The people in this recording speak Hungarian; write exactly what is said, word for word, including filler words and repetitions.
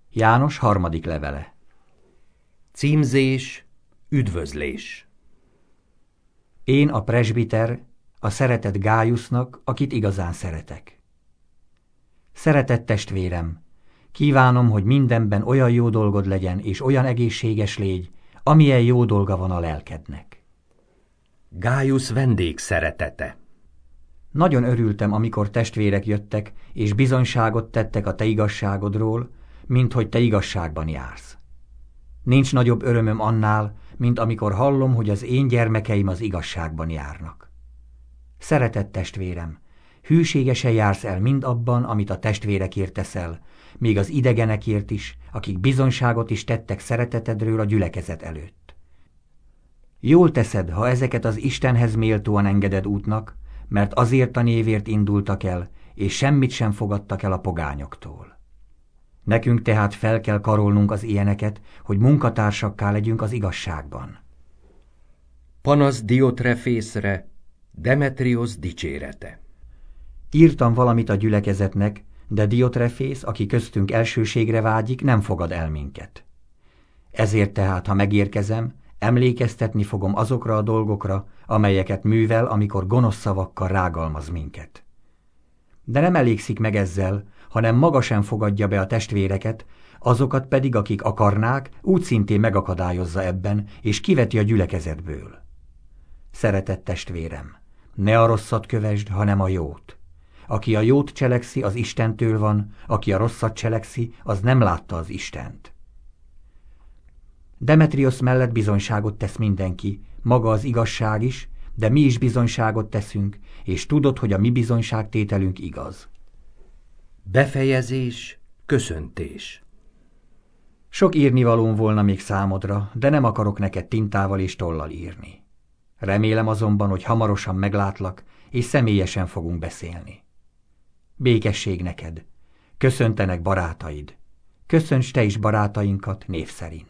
János harmadik levele. Címzés, üdvözlés. Én a presbiter, a szeretett Gájusznak, akit igazán szeretek. Szeretett testvérem, kívánom, hogy mindenben olyan jó dolgod legyen, és olyan egészséges légy, amilyen jó dolga van a lelkednek. Gájusz vendég szeretete. Nagyon örültem, amikor testvérek jöttek, és bizonyságot tettek a te igazságodról, mint hogy te igazságban jársz. Nincs nagyobb örömöm annál, mint amikor hallom, hogy az én gyermekeim az igazságban járnak. Szeretett testvérem, hűségesen jársz el mind abban, amit a testvérekért teszel, még az idegenekért is, akik bizonyságot is tettek szeretetedről a gyülekezet előtt. Jól teszed, ha ezeket az Istenhez méltóan engeded útnak, mert azért a névért indultak el, és semmit sem fogadtak el a pogányoktól. Nekünk tehát fel kell karolnunk az ilyeneket, hogy munkatársakká legyünk az igazságban. Panasz Diotrefészre, Demetriosz dicsérete. Írtam valamit a gyülekezetnek, de Diotrefész, aki köztünk elsőségre vágyik, nem fogad el minket. Ezért tehát, ha megérkezem, emlékeztetni fogom azokra a dolgokra, amelyeket művel, amikor gonosz szavakkal rágalmaz minket. De nem elégszik meg ezzel, hanem maga sem fogadja be a testvéreket, azokat pedig, akik akarnák, úgy szintén megakadályozza ebben, és kiveti a gyülekezetből. Szeretett testvérem, ne a rosszat kövesd, hanem a jót. Aki a jót cselekszi, az Istentől van, aki a rosszat cselekszi, az nem látta az Istent. Demetriosz mellett bizonyságot tesz mindenki, maga az igazság is, de mi is bizonyságot teszünk, és tudod, hogy a mi bizonyságtételünk igaz. Befejezés, köszöntés. Sok írnivalóm volna még számodra, de nem akarok neked tintával és tollal írni. Remélem azonban, hogy hamarosan meglátlak, és személyesen fogunk beszélni. Békesség neked. Köszöntenek barátaid. Köszönts te is barátainkat név szerint.